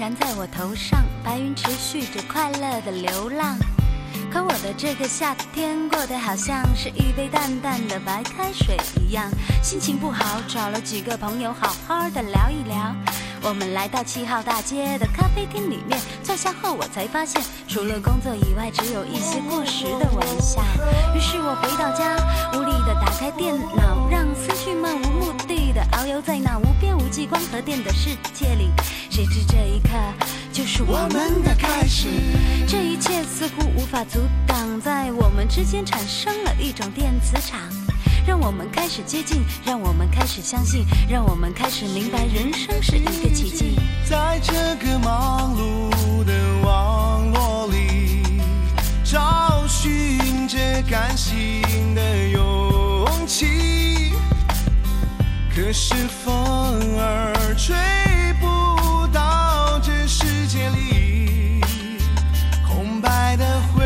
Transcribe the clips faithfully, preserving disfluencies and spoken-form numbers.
然在我头上，白云持续着快乐的流浪。可我的这个夏天过得好像是一杯淡淡的白开水一样，心情不好，找了几个朋友好好的聊一聊。我们来到七号大街的咖啡厅里面，坐下后我才发现，除了工作以外，只有一些过时的玩笑。于是我回到家，无力地打开电脑，让思绪漫无目的地遨游在那无边无际光和电的世界里。谁知这一刻就是我们的开始，这一切似乎无法阻挡，在我们之间产生了一种电磁场，让我们开始接近，让我们开始相信，让我们开始明白人生是一个奇迹。 在这个忙碌的网络里，找寻着感性的勇气，可是风儿吹不到这世界里空白的回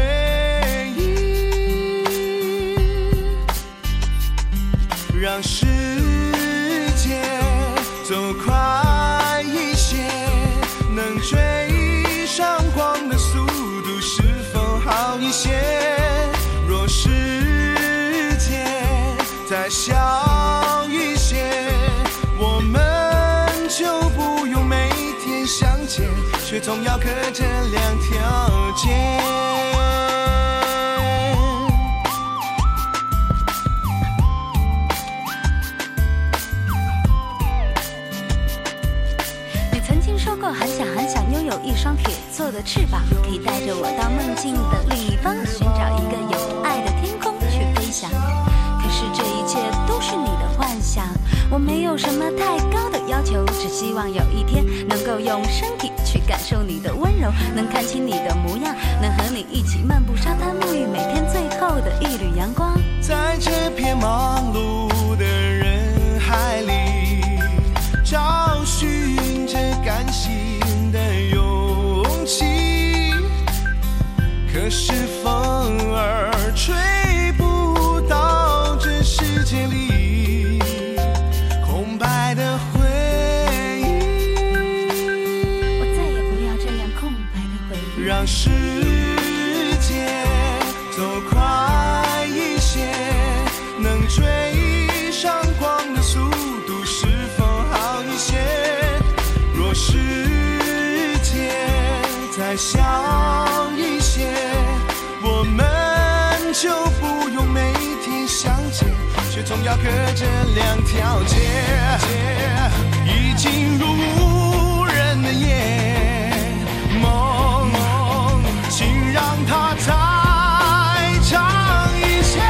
忆，让世界走快一些，能追上光的速度是否好一些？若世界再小一些，我们就不用每天相见，却总要隔着两条街。 很想很想拥有一双铁做的翅膀，可以带着我到梦境的另一方，寻找一个有爱的天空去飞翔。可是这一切都是你的幻想，我没有什么太高的要求，只希望有一天能够用身体去感受你的温柔，能看清你的模样，能和你一起漫步沙滩，沐浴每天最后的一缕阳光。 在这片忙碌的人海里，找寻着感性的勇气，可是风儿吹不到这世界里空白的回忆。 我再也不要这样空白的回忆， 让世界走快一些，能追上光的速度是否好一些？若世界再小一些，我们就不用每天相见，却总要隔着两条街。已进入无人的夜，梦请让它再长一些。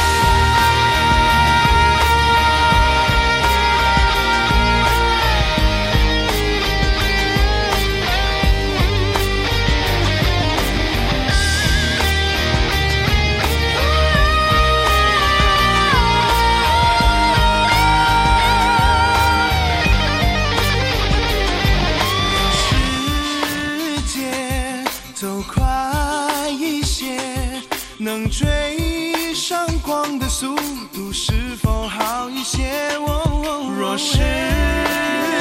能追上光的速度是否好一些？哦哦、若世